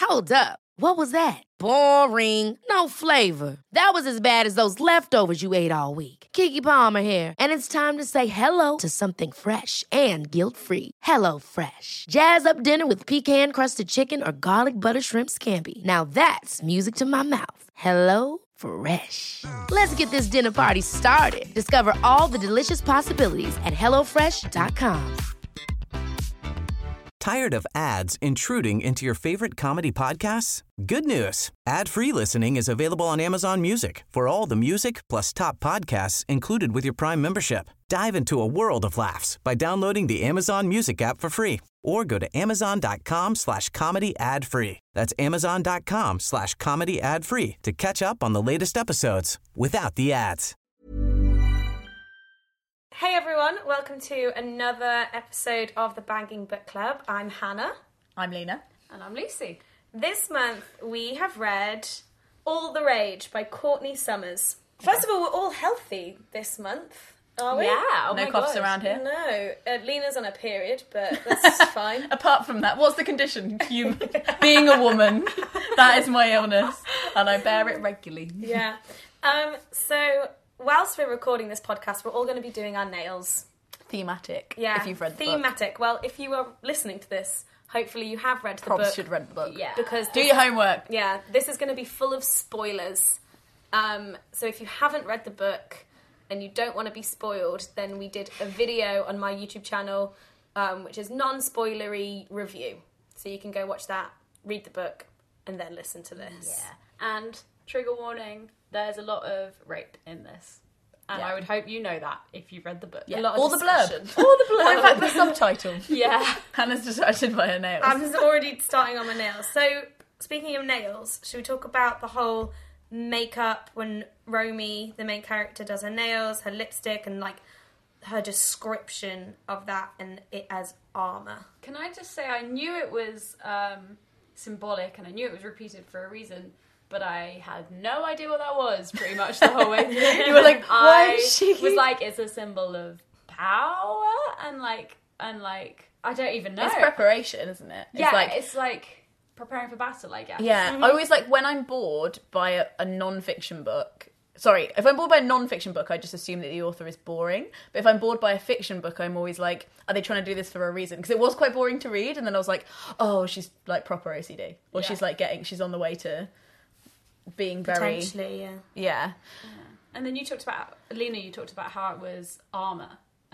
Hold up. What was that? Boring. No flavor. That was as bad as those leftovers you ate all week. Keke Palmer here, and it's time to say hello to something fresh and guilt-free. Hello Fresh. Jazz up dinner with pecan-crusted chicken or garlic butter shrimp scampi. Now that's music to my mouth. Hello Fresh. Let's get this dinner party started. Discover all the delicious possibilities at hellofresh.com. Tired of ads intruding into your favorite comedy podcasts? Good news. Ad-free listening is available on Amazon Music for all the music plus top podcasts included with your Prime membership. Dive into a world of laughs by downloading the Amazon Music app for free or go to amazon.com/comedy ad-free. That's amazon.com/comedy ad-free to catch up on the latest episodes without the ads. Hey everyone, welcome to another episode of the Banging Book Club. I'm Hannah. I'm Lena. And I'm Lucy. This month we have read All the Rage by Courtney Summers. First of all, we're all healthy this month, are we? Yeah, oh no my coughs God. around here. No, Lena's on a period, but that's fine. Apart from that, what's the condition? You being a woman. That is my illness, and I bear it regularly. Yeah. So whilst we're recording this podcast, we're all going to be doing our nails. Thematic. Yeah. If you've read the book. Thematic. Well, if you are listening to this, hopefully you have read the Probably book. should read the book. Yeah. Because Do your homework. Yeah, this is going to be full of spoilers. So if you haven't read the book and you don't want to be spoiled, then we did a video on my YouTube channel, which is non-spoilery review. So you can go watch that, read the book, and then listen to this. Yeah. And trigger warning, there's a lot of rape in this. And I would hope you know that if you've read the book. Yeah. A lot of All the blurb. discussion. All the blurb. In fact, the subtitle. Yeah. Hannah's distracted by her nails. I'm just already starting on my nails. So, speaking of nails, should we talk about the whole makeup when Romy, the main character, does her nails, her lipstick, and like her description of that and it as armour? Can I just say, I knew it was symbolic and I knew it was repeated for a reason, but I had no idea what that was pretty much the whole way through. You were like, why is she... was like, it's a symbol of power and like, I don't even know. It's preparation, isn't it? It's like preparing for battle, I guess. Yeah, I always like when I'm bored by a non-fiction book. Sorry, if I'm bored by a non-fiction book, I just assume that the author is boring. But if I'm bored by a fiction book, I'm always like, are they trying to do this for a reason? Because it was quite boring to read, and then I was like, oh, she's like proper OCD, or she's on the way to being very Potentially, yeah. yeah. And then you talked about how it was armour.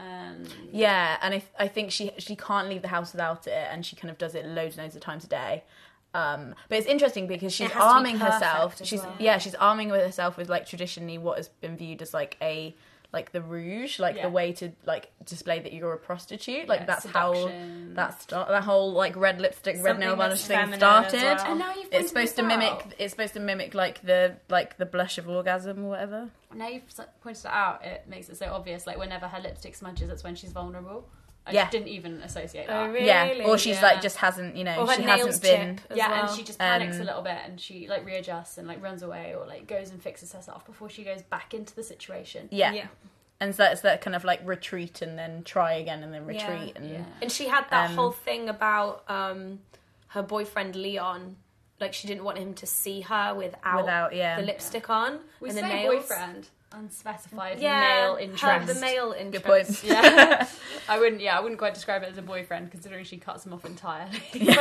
Yeah, and I think she can't leave the house without it, and she kind of does it loads and loads of times a day. But it's interesting because she's arming herself. She's arming herself with like traditionally what has been viewed as like the rouge, the way to like display that you're a prostitute. Like that's seduction. how that whole like red lipstick, red nail varnish thing feminine started. as well. And now you've It's supposed to mimic like the blush of orgasm or whatever. Now you've pointed it out, it makes it so obvious. Like whenever her lipstick smudges, that's when she's vulnerable. I just didn't even associate that. Oh, really? Yeah, or she's like just hasn't, Or her she nails hasn't been. chip as well. and she just panics a little bit, and she like readjusts and like runs away, or like goes and fixes herself before she goes back into the situation. Yeah. And so it's that kind of like retreat and then try again and then retreat. And she had that whole thing about her boyfriend Leon. Like she didn't want him to see her without the lipstick on. We and say the nails. boyfriend, unspecified male interest. The male interest. Good point. Yeah, I wouldn't quite describe it as a boyfriend considering she cuts him off entirely. There's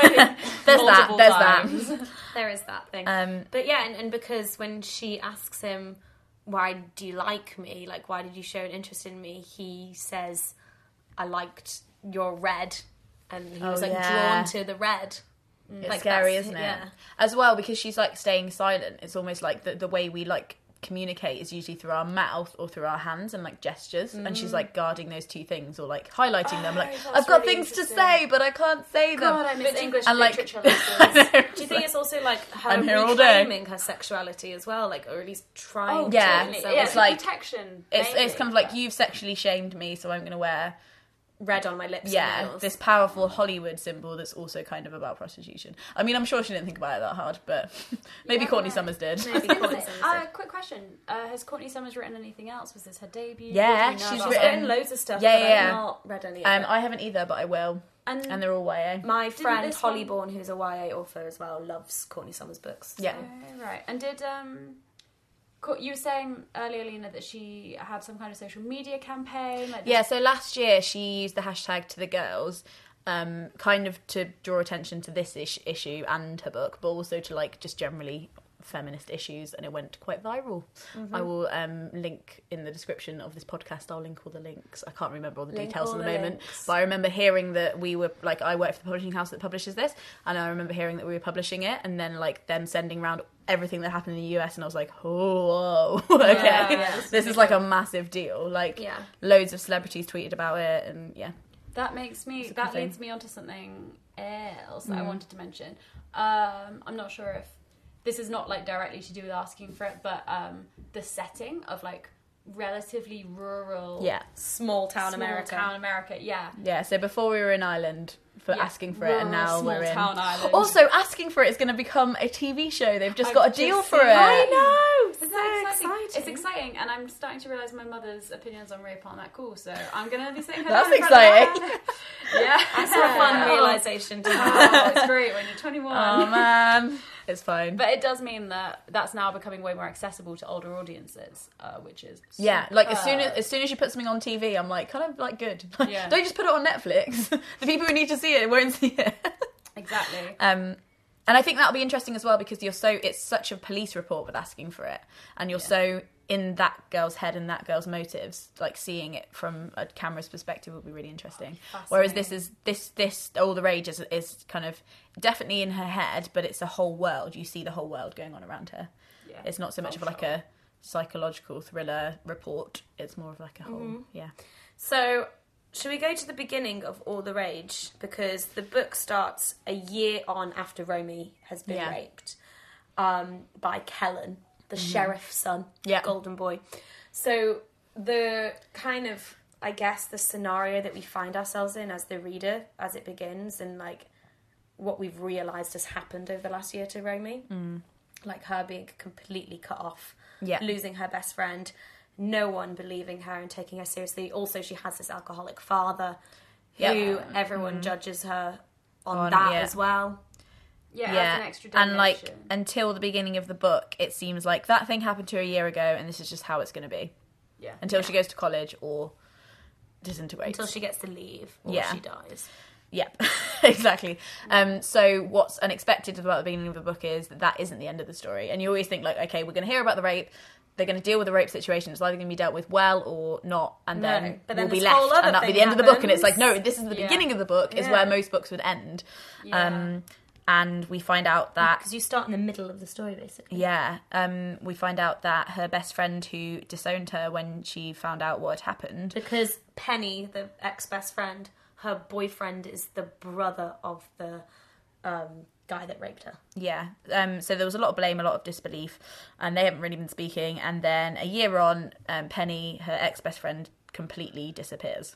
that. There is that thing. But yeah, and because when she asks him, why do you like me? Like, why did you show an interest in me? He says, I liked your red. And he was drawn to the red. It's like scary, isn't it? Yeah. As well, because she's like staying silent. It's almost like the way we like communicate is usually through our mouth or through our hands and like gestures, and she's like guarding those two things or like highlighting them. Like I've got really things to say, but I can't say them. God, I miss English and, like, literature lessons. Do you think it's also like her I'm here all day. reclaiming her sexuality as well, like, or at least trying to? yeah. So It's like protection. It's kind of like mainly, you've sexually shamed me, so I'm going to wear red on my lips. Yeah, this powerful Hollywood symbol that's also kind of about prostitution. I mean, I'm sure she didn't think about it that hard, but maybe Courtney Summers did. Maybe Courtney Summers did. Quick question: has Courtney Summers written anything else? Was this her debut? Yeah, she's written loads of stuff. But I've not read any of it. I haven't either, but I will. And they're all YA. My friend Holly Bourne, who's a YA author as well, loves Courtney Summers books. Yeah, right. And did you were saying earlier, Lena, that she had some kind of social media campaign? So last year she used the hashtag To The Girls, kind of to draw attention to this issue and her book, but also to like just generally feminist issues, and it went quite viral. I will link in the description of this podcast. I'll link all the links. I can't remember all the details at the moment, but I remember hearing that we were like, I work for the publishing house that publishes this, and I remember hearing that we were publishing it, and then like them sending around everything that happened in the US, and I was like, oh, whoa, okay, this is like a massive deal. Like, loads of celebrities tweeted about it, and that leads me onto something else that I wanted to mention. I'm not sure if this is not like directly to do with asking for it, but the setting of like relatively rural, small town America, so before we were in Ireland for asking for it, and now we're in Ireland. Also, Asking for It is going to become a TV show. They've just got a deal for it. I know. Isn't that exciting? It's exciting, and I'm starting to realise my mother's opinions on rape aren't that cool. So I'm going to be saying that's exciting. That's a fun realisation to have. It's great when you're 21. Oh man. It's fine. But it does mean that that's now becoming way more accessible to older audiences, which is like as soon as you put something on TV, I'm like kind of like good. Don't just put it on Netflix. The people who need to see it won't see it. Exactly. And I think that'll be interesting as well, because it's such a police report with Asking for It, and you're so in that girl's head and that girl's motives, like seeing it from a camera's perspective will be really interesting. Whereas this All the Rage is kind of definitely in her head, but it's a whole world. You see the whole world going on around her. Yeah, it's not so much of like a psychological thriller report. It's more of like a whole So should we go to the beginning of All the Rage, because the book starts a year on after Romy has been raped by Kellen, the sheriff's son, golden boy. So the kind of, I guess, the scenario that we find ourselves in as the reader, as it begins, and like what we've realised has happened over the last year to Romy, like her being completely cut off, losing her best friend, no one believing her and taking her seriously. Also, she has this alcoholic father who everyone judges her on that as well. As an extra dimension. And like until the beginning of the book, it seems like that thing happened to her a year ago, and this is just how it's going to be. Yeah. Until she goes to college or disintegrates. Until she gets to leave or she dies. Yep, exactly. So what's unexpected about the beginning of the book is that isn't the end of the story, and you always think like, okay, we're going to hear about the rape. They're going to deal with the rape situation. It's either going to be dealt with well or not, and then we'll be left, and that'll be the end of the book. And it's like, no, this is the beginning of the book, is where most books would end. Yeah. And we find out that... Because you start in the middle of the story, basically. Yeah. We find out that her best friend who disowned her when she found out what had happened... Because Penny, the ex-best friend, her boyfriend is the brother of the... guy that raped her. Yeah. So there was a lot of blame, a lot of disbelief, and they haven't really been speaking. And then a year on, Penny, her ex-best friend, completely disappears.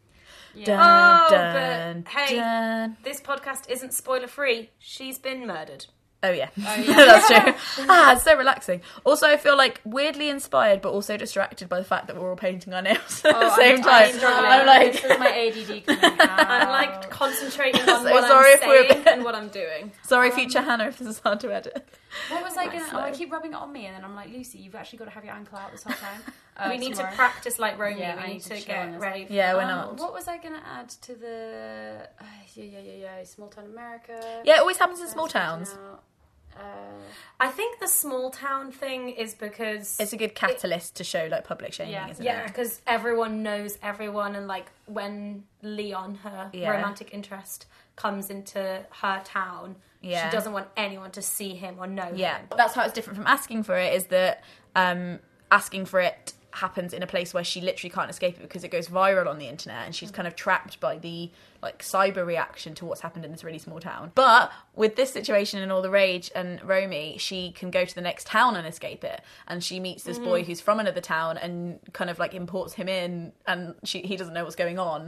Yeah. This podcast isn't spoiler free. She's been murdered. Oh yeah, that's true. It's so relaxing. Also, I feel like weirdly inspired, but also distracted by the fact that we're all painting our nails at the same time. I'm like, this is my ADD coming out. I'm like concentrating on what I'm saying and what I'm doing. Sorry, future Hannah, if this is hard to edit. What was I gonna? I keep rubbing it on me, and then I'm like, Lucy, you've actually got to have your ankle out this whole time. We need to practice like Romy. We need to get ready. We're not. What was I gonna add to the? Small town America. Yeah, it always happens in small towns. I think the small town thing is because it's a good catalyst to show like public shaming, isn't it? Yeah, because everyone knows everyone, and like when Leon, her romantic interest, comes into her town, she doesn't want anyone to see him or know him. Yeah, that's how it's different from Asking for It, is that Asking for It happens in a place where she literally can't escape it because it goes viral on the internet, and she's kind of trapped by the like cyber reaction to what's happened in this really small town. But with this situation and All the Rage and Romy, she can go to the next town and escape it, and she meets this boy who's from another town and kind of like imports him in, and he doesn't know what's going on,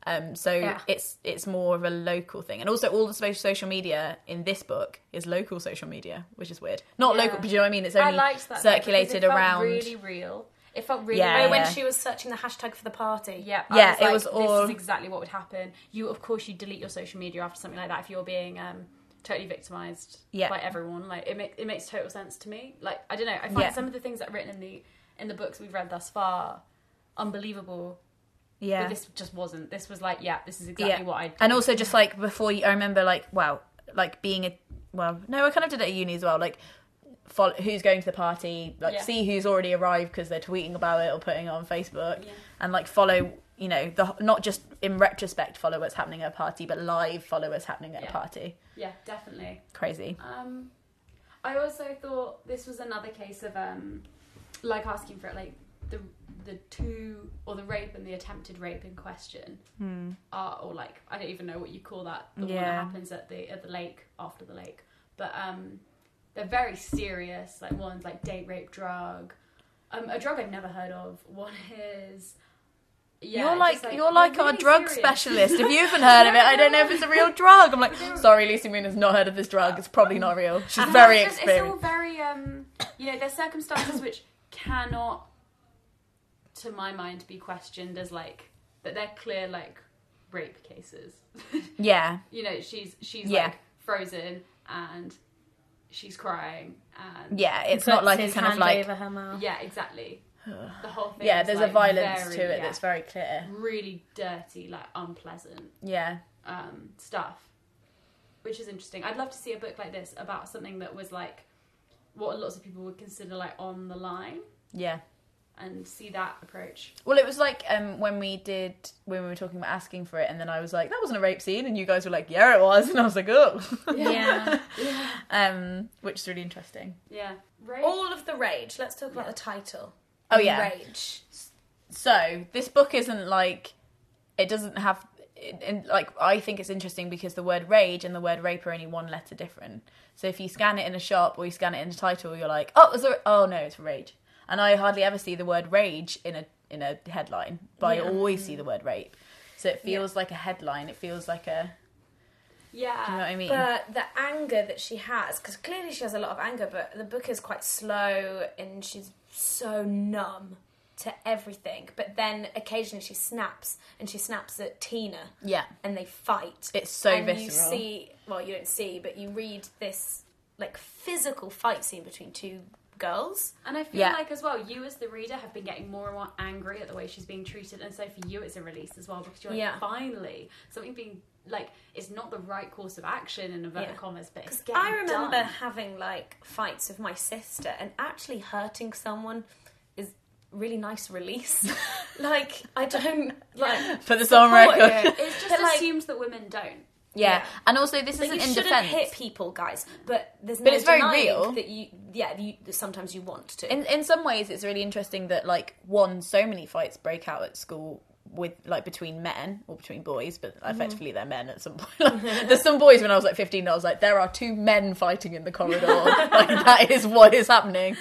It's more of a local thing. And also all the social media in this book is local social media, which is weird. Not local, but you know what I mean? It's only circulated around. It felt really real. It felt really real. When she was searching the hashtag for the party. Yeah, it was all... This is exactly what would happen. You delete your social media after something like that if you're being totally victimised by everyone. Like, it makes total sense to me. Like, I don't know, I find some of the things that are written in the books we've read thus far unbelievable. Yeah. But this just wasn't. This was like, this is exactly what I'd... And also just like before I remember like, wow, like being I kind of did it at uni as well, like follow who's going to the party, like see who's already arrived because they're tweeting about it or putting it on Facebook, and like follow, you know, not just in retrospect follow what's happening at a party, but live follow what's happening at a party. Yeah, definitely. Crazy. I also thought this was another case of like asking for it, like the two, or the rape and the attempted rape in question are, or like, I don't even know what you call that, the one that happens at the lake, after the lake, but they're very serious. Like, one's like date rape drug, a drug I've never heard of. One is you're like really our drug specialist. If you haven't heard of it, I don't know if it's a real drug. I'm like, sorry, Lucy Moon has not heard of this drug. It's probably not real. She's very experienced. It's all very there's circumstances which cannot, to my mind, be questioned as like that they're clear like rape cases. Yeah. You know, she's like frozen and she's crying and it's not like it's kind of like over her mouth. Yeah, exactly. The whole thing. Yeah, there's like a violence to it that's very clear. Really dirty, like unpleasant. Yeah. Stuff, which is interesting. I'd love to see a book like this about something that was like what lots of people would consider like on the line. Yeah. And see that approach. Well, it was like when we were talking about asking for it, and then I was like, that wasn't a rape scene, and you guys were like, yeah, it was, and I was like, oh. Which is really interesting. Yeah. Rage. All of the rage. Let's talk about the title. Oh, yeah. Rage. So, this book isn't like, it doesn't have, like, I think it's interesting because the word rage and the word rape are only one letter different. So if you scan it in a shop or you scan it in the title, you're like, oh no, it's rage. And I hardly ever see the word rage in a headline, but I always see the word rape. So it feels like a headline. It feels like a... Yeah. Do you know what I mean? But the anger that she has, because clearly she has a lot of anger, but the book is quite slow and she's so numb to everything. But then occasionally she snaps, and she snaps at Tina. Yeah. And they fight. It's so visceral. You see, well, you don't see, but you read this like physical fight scene between two girls. And I feel like as well, you as the reader have been getting more and more angry at the way she's being treated, and so for you it's a release as well, because you're like, finally something being like, it's not the right course of action in inverted commas, but it's getting I remember done. having like fights with my sister, and actually hurting someone is really nice release. Like, I don't like put this on record. It's just assumed that women don't. Yeah, and also this isn't in defence. You shouldn't hit people, guys, but there's no it's very real that you sometimes you want to. In some ways, it's really interesting that so many fights break out at school with between men or between boys, but effectively they're men at some point. There's some boys when I was 15, I was like, there are two men fighting in the corridor. That is what is happening.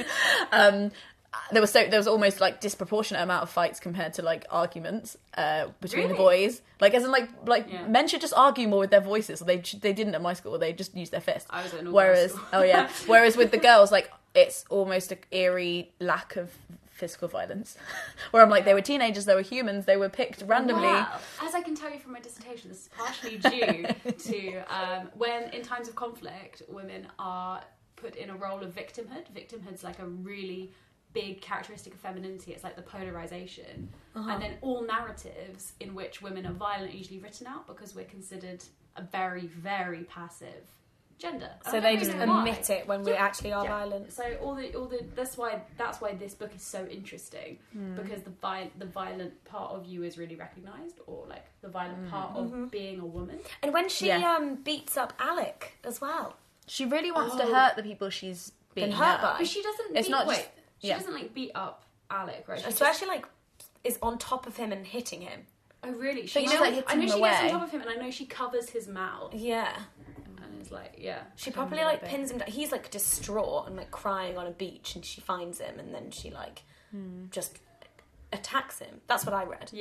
There was almost disproportionate amount of fights compared to arguments between the boys. As in men should just argue more with their voices. They didn't at my school. They just used their fists. I was at an whereas whereas with the girls, it's almost an eerie lack of physical violence. Where I'm like, they were teenagers, they were humans, they were picked randomly. Wow. As I can tell you from my dissertation, this is partially due to when in times of conflict, women are put in a role of victimhood. Victimhood's a really big characteristic of femininity. It's the polarization, and then all narratives in which women are violent are usually written out because we're considered a very, very passive gender. So they just admit it when we actually are violent. So all the that's why this book is so interesting, because the violent part of you is really recognised, or the violent part of being a woman. And when she beats up Alec as well, she really wants to hurt the people she's being hurt by. But she doesn't. She doesn't beat up Alec, right? So actually, is on top of him and hitting him. Oh, really? I know she gets on top of him, and I know she covers his mouth. Yeah. And it's she probably pins him down. He's distraught and crying on a beach, and she finds him, and then she just attacks him. That's what I read. Yeah.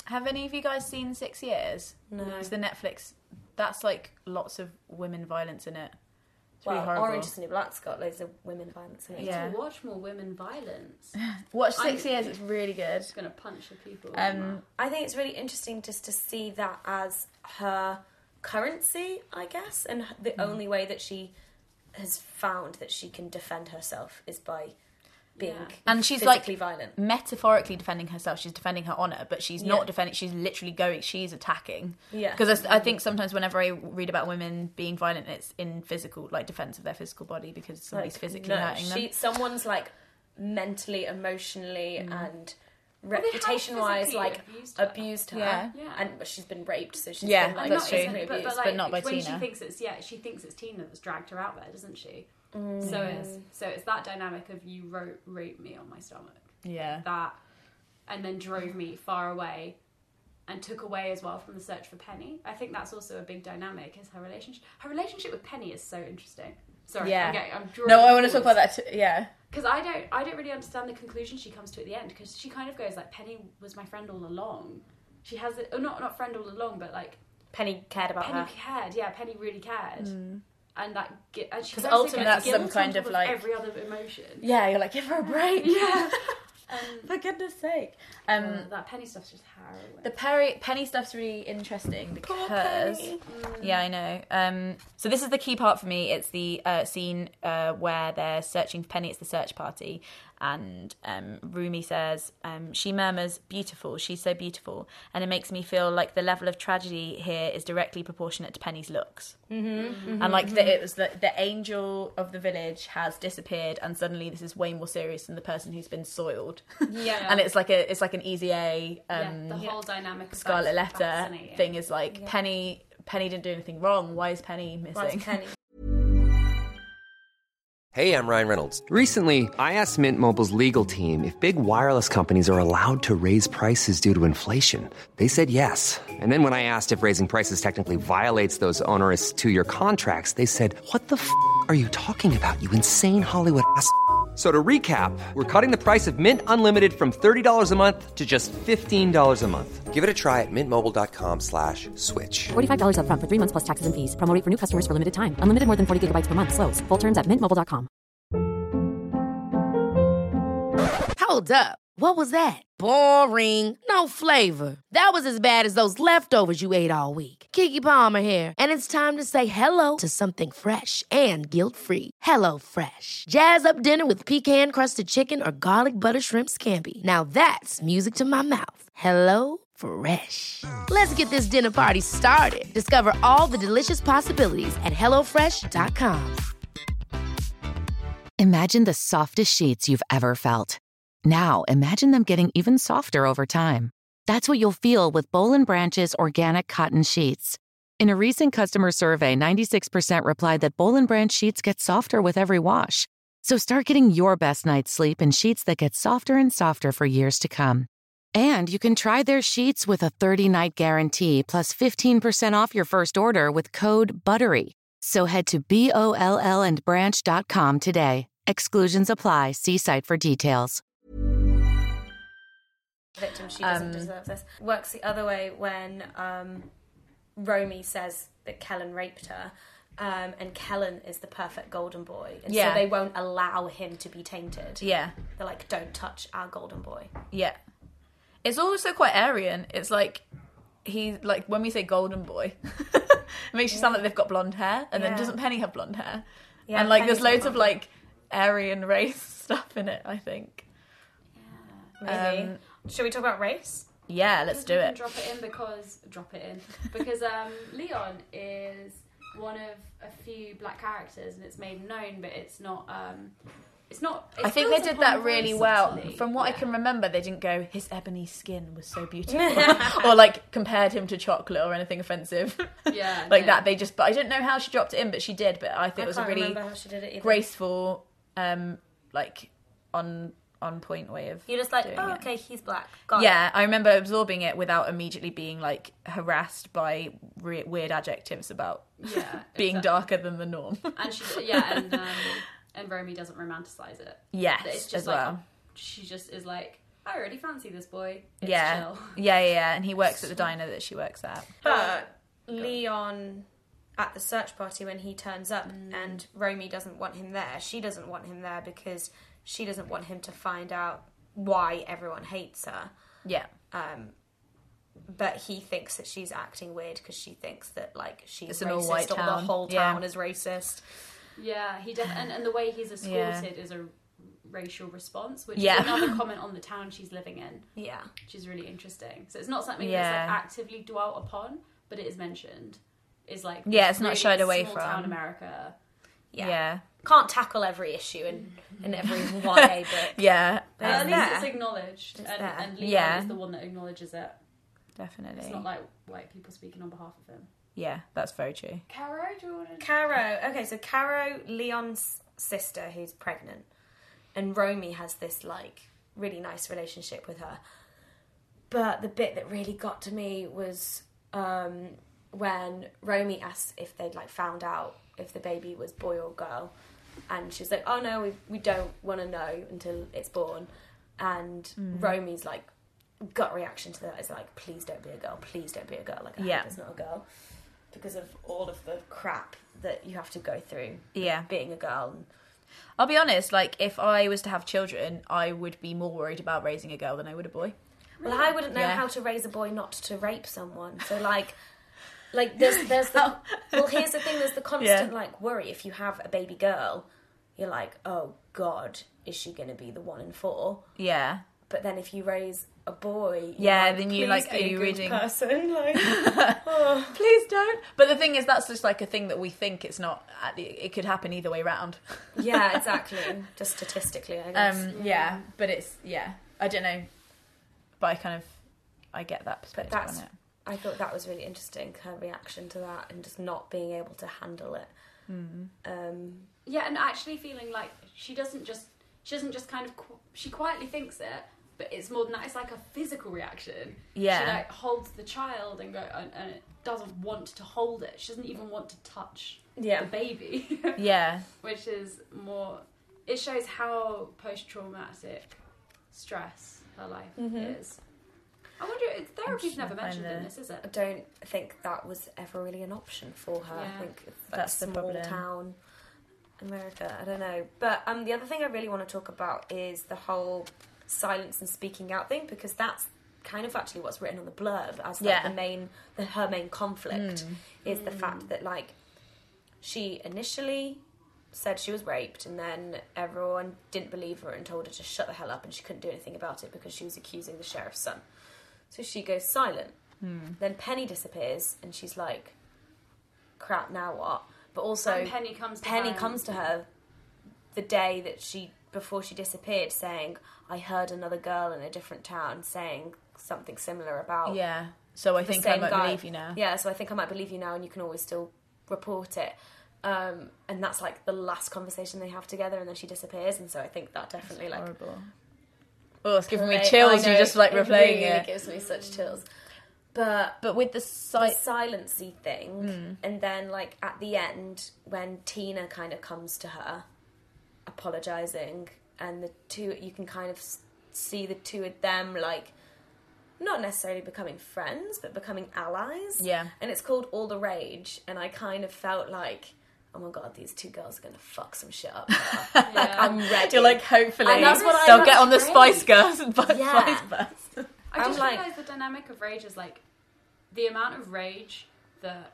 Have any of you guys seen 6 Years? No. It's the Netflix. That's like lots of women violence in it. It's Well, really horrible. Orange is the New Black's got loads of women violence in it. Yeah. To watch more women violence. Watch 6 Years. It's really good. Just gonna punch the people. I think it's really interesting just to see that as her currency, I guess, and the only way that she has found that she can defend herself is by being and she's physically like violent, metaphorically defending herself. She's defending her honor, but she's not defending. She's literally going. She's attacking. Yeah. Because I think sometimes whenever I read about women being violent, it's in physical, like defense of their physical body because somebody's physically hurting them. Someone's like mentally, emotionally, and reputation-wise, like abused her. Yeah. And she's been raped, so she's Yeah, been like that's true. physically abused. but not by when Tina. She thinks it's Tina that's dragged her out there, doesn't she? So it's that dynamic of you raped me on my stomach. Yeah. That, and then drove me far away, and took away as well from the search for Penny. I think that's also a big dynamic. Is her relationship? Her relationship with Penny is so interesting. Sorry, I'm drawing. No, I want to talk about that too. Yeah. Because I don't really understand the conclusion she comes to at the end. Because she kind of goes like, Penny was my friend all along. She has it, or not friend all along, but like Penny cared about her. Penny cared. Yeah, Penny really cared. And that, and she ultimately that's some kind of like every other emotion. Yeah, you're like, give her a break. Yeah. For goodness sake. That Penny stuff's just harrowing. The Penny stuff's really interesting because yeah, I know. So this is the key part for me. It's the scene where they're searching for Penny. It's the search party, and Rumi says, she murmurs, "Beautiful, she's so beautiful," and it makes me feel like the level of tragedy here is directly proportionate to Penny's looks. And like it was the angel of the village has disappeared, and suddenly this is way more serious than the person who's been soiled. Yeah. And it's like an Easy A the whole dynamic of Scarlet that's Letter fascinating. thing is like Penny didn't do anything wrong. Why is Penny missing? Why is Penny? Hey, I'm Ryan Reynolds. Recently, I asked Mint Mobile's legal team if big wireless companies are allowed to raise prices due to inflation. They said yes. And then when I asked if raising prices technically violates those onerous 2-year contracts, they said, "What the f*** are you talking about, you insane Hollywood ass?" So to recap, we're cutting the price of Mint Unlimited from $30 a month to just $15 a month. Give it a try at mintmobile.com/switch. $45 up front for 3 months plus taxes and fees. Promo rate for new customers for limited time. Unlimited more than 40 gigabytes per month. Slows full terms at mintmobile.com. Hold up. What was that? Boring. No flavor. That was as bad as those leftovers you ate all week. Keke Palmer here, and it's time to say hello to something fresh and guilt-free. Hello Fresh. Jazz up dinner with pecan-crusted chicken or garlic butter shrimp scampi. Now that's music to my mouth. Hello Fresh. Let's get this dinner party started. Discover all the delicious possibilities at hellofresh.com. Imagine the softest sheets you've ever felt. Now, imagine them getting even softer over time. That's what you'll feel with Boll & Branch's organic cotton sheets. In a recent customer survey, 96% replied that Boll & Branch sheets get softer with every wash. So start getting your best night's sleep in sheets that get softer and softer for years to come. And you can try their sheets with a 30-night guarantee plus 15% off your first order with code BUTTERY. So head to BOLLandbranch.com today. Exclusions apply. See site for details. Victim, she doesn't deserve this. Works the other way when Romy says that Kellen raped her, and Kellen is the perfect golden boy, and so they won't allow him to be tainted. Yeah, they're like, don't touch our golden boy. Yeah, it's also quite Aryan. It's like he's like, when we say golden boy, it makes you sound like they've got blonde hair, and then doesn't Penny have blonde hair? Yeah, and like Penny's there's loads of like Aryan race stuff in it, I think. Yeah, maybe. Shall we talk about race? Yeah, let's do it. Drop it in because Leon is one of a few black characters, and it's made known, but it's not. I think they did that really well. From what I can remember, they didn't go, his ebony skin was so beautiful, or like compared him to chocolate or anything offensive. Yeah, that. They just. But I didn't know how she dropped it in, but she did. But I think it was a really graceful, like on point way of you're just like, oh, okay, he's black. Got it. I remember absorbing it without immediately being like harassed by weird adjectives about being darker than the norm. And she and Romy doesn't romanticize it. Yes, it's just as like well. she just is like, I already fancy this boy. It's chill. Yeah. And he works at the diner that she works at. But Leon, at the search party when he turns up and Romy doesn't want him there, she doesn't want him there because she doesn't want him to find out why everyone hates her. Yeah. But he thinks that she's acting weird because she thinks that, like, she's it's racist, an all-white or town. the whole town is racist. Yeah, he does, and the way he's escorted is a racial response, which is another comment on the town she's living in. Yeah, which is really interesting. So it's not something that's like actively dwelt upon, but it is mentioned. Is like it's really not shied away small from town America. Yeah. Can't tackle every issue in every YA book. But at least it's acknowledged, and Leon is the one that acknowledges it. Definitely. It's not like white people speaking on behalf of him. Yeah, that's very true. Caro, do you want to... Caro. Okay, so Caro, Leon's sister, who's pregnant, and Romy has this, like, really nice relationship with her. But the bit that really got to me was when Romy asked if they'd, like, found out if the baby was boy or girl. And she was like, oh, no, we don't want to know until it's born. And Romy's, like, gut reaction to that is like, please don't be a girl, please don't be a girl. Like, I hope it's not a girl, because of all of the crap that you have to go through being a girl. I'll be honest, like, if I was to have children, I would be more worried about raising a girl than I would a boy. Well, I wouldn't know how to raise a boy not to rape someone. So like there's the well, here's the thing, there's the constant like worry. If you have a baby girl, you're like, oh God, is she going to be the 1 in 4? Yeah. But then if you raise a boy, then you like, are you reading? Person, like, please don't. But the thing is, that's just like a thing that we think it's not. It could happen either way round. Yeah, exactly. Just statistically, I guess. But it's I don't know. But I get that perspective on it. I thought that was really interesting, her reaction to that, and just not being able to handle it. And actually feeling like she doesn't just kind of she quietly thinks it. But it's more than that. It's like a physical reaction. Yeah. She like holds the child and it doesn't want to hold it. She doesn't even want to touch the baby. Which is more. It shows how post-traumatic stress her life is. I wonder. Therapy's never mentioned in this, is it? I don't think that was ever really an option for her. Yeah. I think that's the small problem. Town America. I don't know. But the other thing I really want to talk about is the whole silence and speaking out thing, because that's kind of actually what's written on the blurb as like her main conflict is the fact that, like, she initially said she was raped, and then everyone didn't believe her and told her to shut the hell up, and she couldn't do anything about it because she was accusing the sheriff's son. So she goes silent. Then Penny disappears, and she's like, crap, now what? But also and Penny comes to her the day that before she disappeared, saying, I heard another girl in a different town saying something similar about so I think I might believe you now. Yeah, so I think I might believe you now, and you can always still report it. And that's like the last conversation they have together, and then she disappears, and so I think that definitely That's like horrible. Oh, it's giving me chills. You just like replaying it. It gives me such chills. But with the silency thing, and then like at the end when Tina kind of comes to her, apologising, and the two, you can kind of see the two of them like not necessarily becoming friends, but becoming allies. Yeah. And it's called All the Rage, and I kind of felt like, oh my God, these two girls are going to fuck some shit up now. Like, I'm ready. You're like, hopefully and that's what they'll get on the Spice Girls and Spice Bus. I just realised the dynamic of rage is like the amount of rage that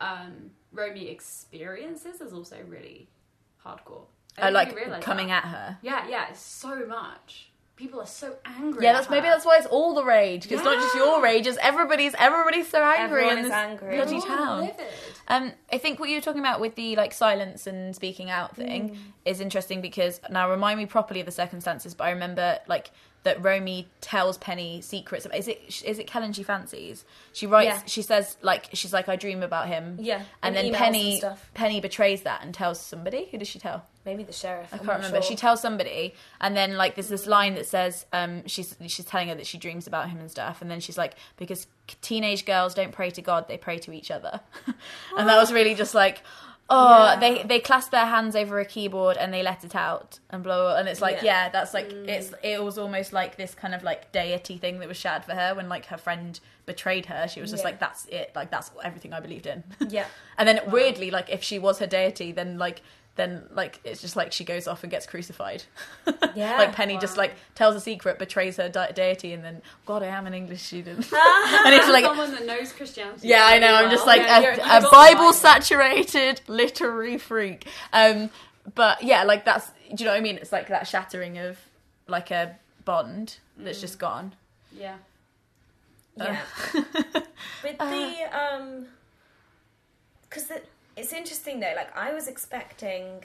Romy experiences is also really hardcore. I like coming at her. Yeah, it's so much. People are so angry. Yeah, maybe that's why it's all the rage. Because it's not just your rage; it's everybody's so angry. Everyone is angry. Bloody town. I think what you were talking about with the like silence and speaking out thing is interesting, because now remind me properly of the circumstances. But I remember like that Romy tells Penny secrets. Is it Kellen she fancies? She writes. She says she's like I dream about him. Yeah, and then Penny betrays that and tells somebody. Who does she tell? Maybe the sheriff. I can't remember. Sure. She tells somebody, and then like there's this line that says she's telling her that she dreams about him and stuff, and then she's like, because teenage girls don't pray to God, they pray to each other. And that was really just like, Oh, they clasp their hands over a keyboard and they let it out and blow. And it's like, that's like it was almost like this kind of like deity thing that was shattered for her when like her friend betrayed her. She was just like, that's it. Like that's everything I believed in. Yeah. And then weirdly, like if she was her deity, then it's just like she goes off and gets crucified. Yeah. Like Penny just like tells a secret, betrays her deity, and then God, I am an English student. And it's like someone that knows Christianity. Yeah, I know. I'm just like a Bible saturated literary freak. But yeah, like that's, do you know what I mean? It's like that shattering of like a bond that's just gone. Yeah. Yeah. With the because it's interesting though. Like I was expecting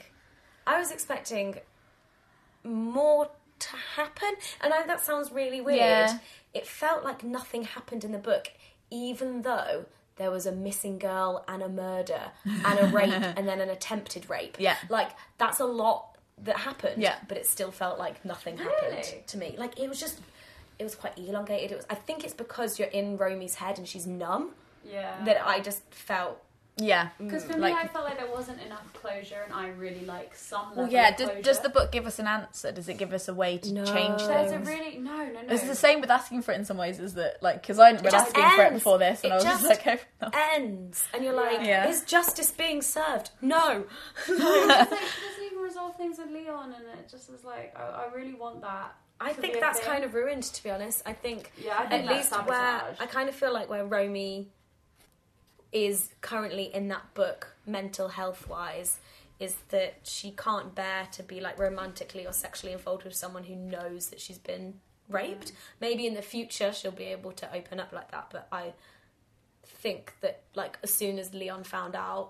more to happen, and I know that sounds really weird. Yeah. It felt like nothing happened in the book, even though there was a missing girl and a murder and a rape and then an attempted rape. Yeah. Like that's a lot that happened. Yeah. But it still felt like nothing happened to me. Like it was quite elongated. I think it's because you're in Romy's head and she's numb. Yeah. That I just felt. Yeah. Because for me, I felt like there wasn't enough closure, and I really like some level of closure. Does the book give us an answer? Does it give us a way to change things? There's a really... No. It's the same with asking for it in some ways, is that, like, because I been asking for it before this, and I was just like... It ends, and you're like, is justice being served? No. It's like, she doesn't even resolve things with Leon, and it just was like, I really want that. I think that's kind of ruined, to be honest. I think I think at least where... I kind of feel like where Romy is currently in that book, mental health wise, is that she can't bear to be like romantically or sexually involved with someone who knows that she's been raped. Maybe in the future she'll be able to open up like that, but I think that like as soon as Leon found out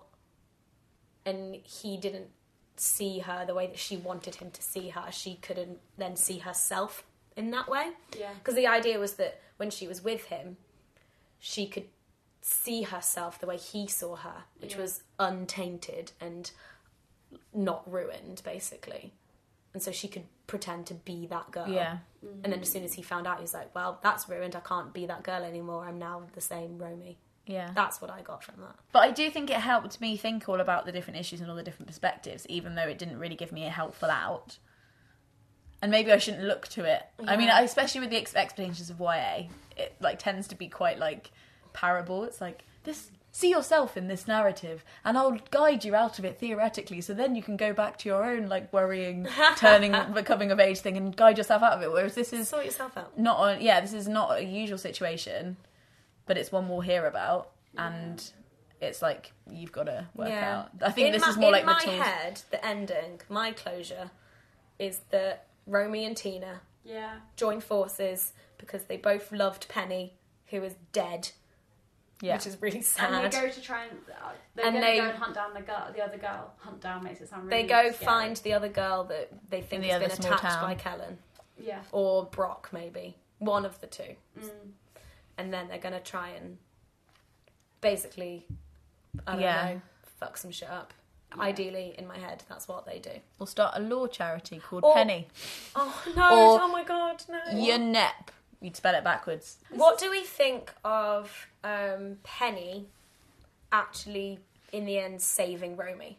and he didn't see her the way that she wanted him to see her, she couldn't then see herself in that way. Yeah. Because the idea was that when she was with him, she could see herself the way he saw her, which was untainted and not ruined, basically. And so she could pretend to be that girl. Yeah. And then as soon as he found out, he's like, well, that's ruined. I can't be that girl anymore. I'm now the same Romy. Yeah. That's what I got from that. But I do think it helped me think all about the different issues and all the different perspectives, even though it didn't really give me a helpful out. And maybe I shouldn't look to it. Yeah. I mean, especially with the explanations of YA, it like tends to be quite like parable. It's like, this, see yourself in this narrative and I'll guide you out of it theoretically, so then you can go back to your own like worrying, becoming of age thing and guide yourself out of it. Whereas this is sort yourself out. This is not a usual situation, but it's one we'll hear about, and it's like you've got to work out. I think this is more like the tools. In my head, the ending, my closure, is that Romy and Tina join forces because they both loved Penny, who is dead. Yeah. Which is really sad. And they go to try and... They're going to go and hunt down the other girl. Hunt down makes it sound really They go scary. Find the other girl that they think has been attached by Kellen. Yeah. Or Brock, maybe. One of the two. Mm. And then they're going to try and basically, I don't know, fuck some shit up. Yeah. Ideally, in my head, that's what they do. We'll start a law charity called Penny. Oh, no. Oh, my God, no. UNEP. You'd spell it backwards. What do we think of Penny actually, in the end, saving Romy?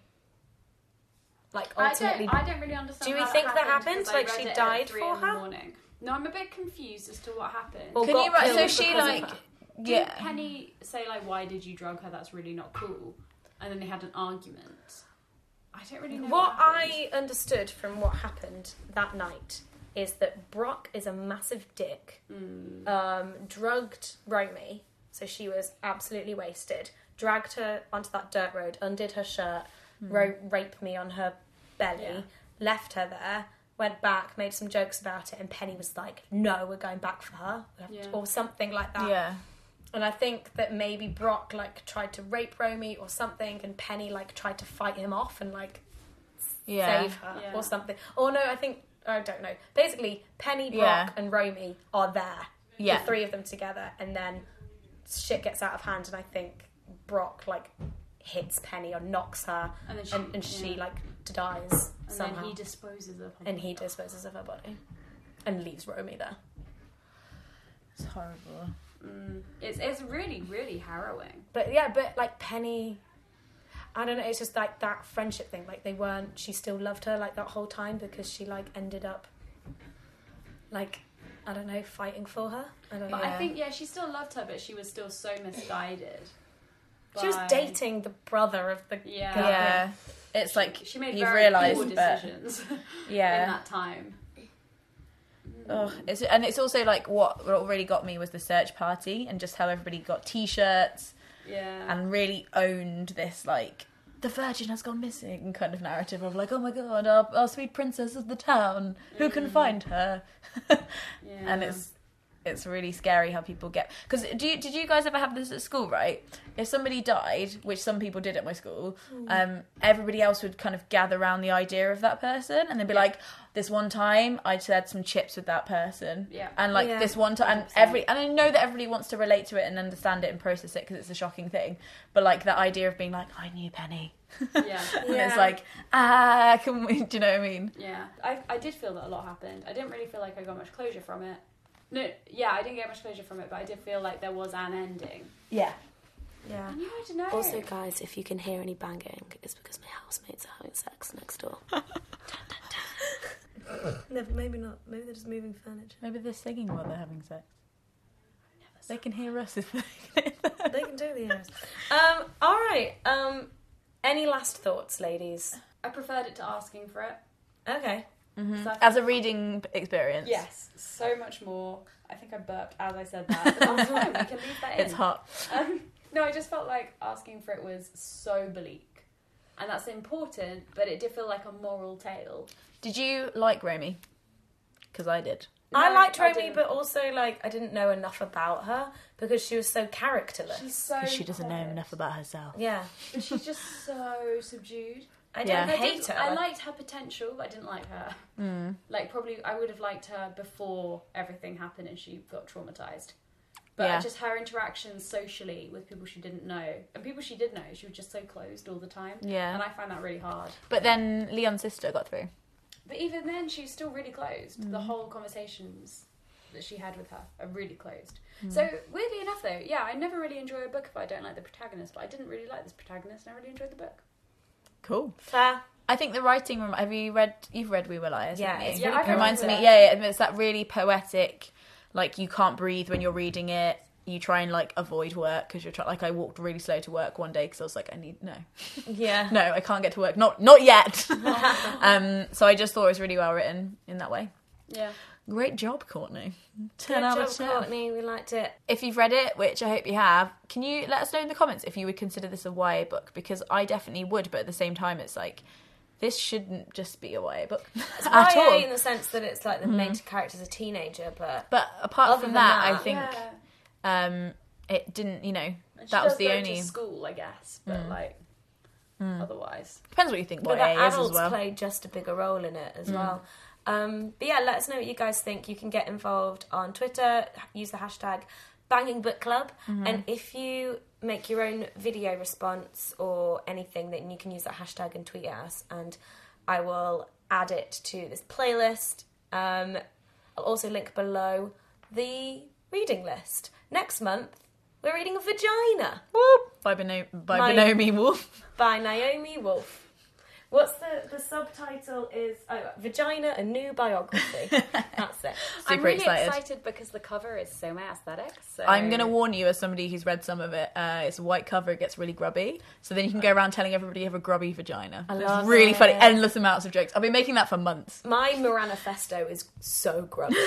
Like, ultimately... I don't really understand. Do we think that happened? Like, she died for her? No, I'm a bit confused as to what happened. Well, can you write... So she, like... Did Penny say, like, why did you drug her? That's really not cool. And then they had an argument. I don't really know what I understood from what happened that night is that Brock is a massive dick, drugged Romy, so she was absolutely wasted, dragged her onto that dirt road, undid her shirt, raped me on her belly, left her there, went back, made some jokes about it, and Penny was like, no, we're going back for her, or something like that. Yeah. And I think that maybe Brock, like, tried to rape Romy or something, and Penny, like, tried to fight him off and, like, save her or something. Or no, I don't know. Basically, Penny, Brock, and Romy are there. Yeah. The three of them together, and then shit gets out of hand, and I think Brock, like, hits Penny or knocks her, and she like, dies somehow. And then he disposes of her body. And he disposes of her body. And leaves Romy there. It's horrible. It's really, really harrowing. But, like, Penny... I don't know, it's just like that friendship thing. Like she still loved her like that whole time because she like ended up like, I don't know, fighting for her. I don't know. But I think, she still loved her, but she was still so misguided. She was dating the brother of the girl. Yeah. It's like, she made you've very realised poor decisions in that time. Oh, it's also like what really got me was the search party and just how everybody got T-shirts and really owned this like the Virgin has gone missing kind of narrative of like, oh my god, our sweet princess of the town, who can find her? And it's really scary how people get... Because did you guys ever have this at school, right? If somebody died, which some people did at my school, everybody else would kind of gather around the idea of that person, and they'd be like, this one time I had some chips with that person. Yeah. And like this one time... And I know that everybody wants to relate to it and understand it and process it because it's a shocking thing. But like that idea of being like, I knew Penny. Yeah. And it's like, can we... Do you know what I mean? Yeah. I did feel that a lot happened. I didn't really feel like I got much closure from it. No, I didn't get much closure from it, but I did feel like there was an ending. Yeah. Yeah. And I don't know. Also, guys, if you can hear any banging, it's because my housemates are having sex next door. No, maybe not. Maybe they're just moving furniture. Maybe they're singing while they're having sex. They can hear us if they can totally hear us. All right. Any last thoughts, ladies? I preferred it to asking for it. Okay. Mm-hmm. So as a reading experience? Yes, so much more. I think I burped as I said that, but that's fine, we can leave that in. It's hot. No, I just felt like asking for it was so bleak. And that's important, but it did feel like a moral tale. Did you like Romy? Because I did. No, I liked Romy, but also like I didn't know enough about her because she was so characterless. She's so she doesn't know enough about herself. Yeah. But she's just so subdued. I don't hate her. I liked her potential, but I didn't like her. Like, probably I would have liked her before everything happened and she got traumatised. But just her interactions socially with people she didn't know, and people she did know, she was just so closed all the time. Yeah. And I find that really hard. But then Leon's sister got through. But even then, she's still really closed. The whole conversations that she had with her are really closed. So, weirdly enough, though, I never really enjoy a book if I don't like the protagonist, but I didn't really like this protagonist, and I really enjoyed the book. Cool. Fair. I think the writing... You've read We Were Liars, yeah, haven't you? It's really it reminds me... Yeah, it's that really poetic, like, you can't breathe when you're reading it. You try and, like, avoid work because you're trying... Like, I walked really slow to work one day because I was like, No, I can't get to work. Not yet. So I just thought it was really well written in that way. Yeah. Great job, Courtney. 10 Good out job, of 10. Courtney. We liked it. If you've read it, which I hope you have, can you let us know in the comments if you would consider this a YA book? Because I definitely would, but at the same time, it's like, this shouldn't just be a YA book it's at YA all. in the sense that it's like the main character's a teenager, but apart from that, I think it didn't, that was the only... to school, I guess, but otherwise. Depends what you think YA but the is as adults well. played just a bigger role in it as well. But yeah, let us know what you guys think. You can get involved on Twitter, use the hashtag Banging Book Club, and if you make your own video response or anything, then you can use that hashtag and tweet at us, and I will add it to this playlist. I'll also link below the reading list. Next month, we're reading Vagina. Whoop! By Naomi Wolf. By Naomi Wolf. What's the subtitle is Vagina, a New Biography. That's it. I'm really excited because the cover is so my aesthetic. So. I'm going to warn you as somebody who's read some of it. It's a white cover, it gets really grubby. So then you can go around telling everybody you have a grubby vagina. It's really funny. Endless amounts of jokes. I've been making that for months. My Moranifesto is so grubby.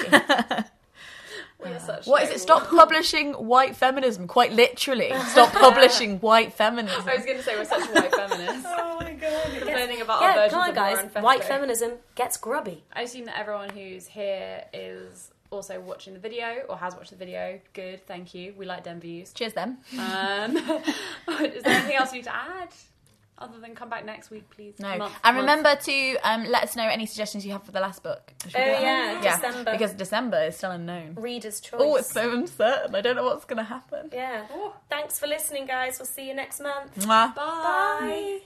What is it? Stop publishing white feminism, quite literally. Stop publishing white feminism. I was going to say we're such white feminists. Oh my god. Complaining about our versions come on, of guys. Moranifesto. White feminism gets grubby. I assume that everyone who's here is also watching the video or has watched the video. Good, thank you. We like them views. Cheers, them. Is there anything else you need to add? Other than come back next week, please. No. And remember to let us know any suggestions you have for the last book. December. Because December is still unknown. Reader's choice. Oh, it's so uncertain. I don't know what's going to happen. Yeah. Oh. Thanks for listening, guys. We'll see you next month. Mwah. Bye.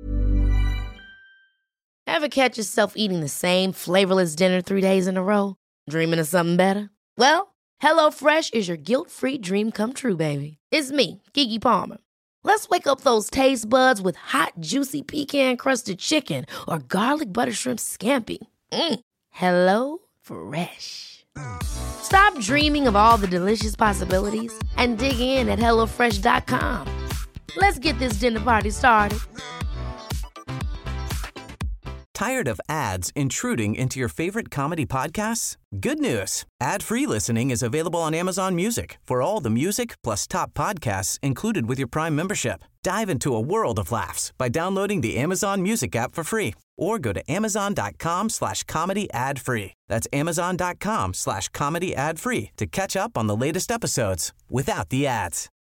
Ever catch yourself eating the same flavorless dinner 3 days in a row? Dreaming of something better? Well, HelloFresh is your guilt-free dream come true, baby. It's me, Keke Palmer. Let's wake up those taste buds with hot, juicy pecan-crusted chicken or garlic butter shrimp scampi. Hello Fresh. Stop dreaming of all the delicious possibilities and dig in at HelloFresh.com. Let's get this dinner party started. Tired of ads intruding into your favorite comedy podcasts? Good news. Ad-free listening is available on Amazon Music for all the music plus top podcasts included with your Prime membership. Dive into a world of laughs by downloading the Amazon Music app for free or go to amazon.com/comedy ad-free. That's amazon.com/comedy ad-free to catch up on the latest episodes without the ads.